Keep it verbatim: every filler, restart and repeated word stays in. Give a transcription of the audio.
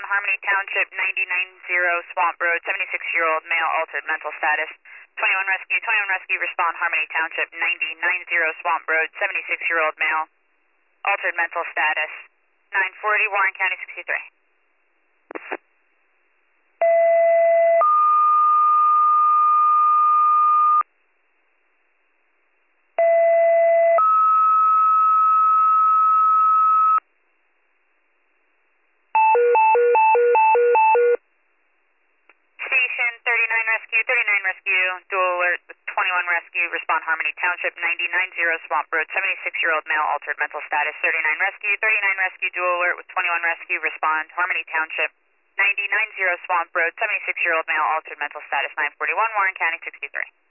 Harmony Township, ninety-nine zero Swamp Road, seventy-six-year-old male, altered mental status. twenty-one Rescue, twenty-one Rescue, respond Harmony Township, ninety-nine zero Swamp Road, seventy-six-year-old male, altered mental status. nine forty, Warren County, sixty-three. Station thirty-nine Rescue, thirty-nine Rescue, dual alert with twenty-one Rescue, respond Harmony Township, ninety-nine zero Swamp Road, seventy-six-year-old male, altered mental status. thirty-nine Rescue, thirty-nine Rescue, dual alert with twenty-one Rescue, respond Harmony Township, ninety-nine zero Swamp Road, seventy-six-year-old male, altered mental status. nine forty-one, Warren County, sixty-three.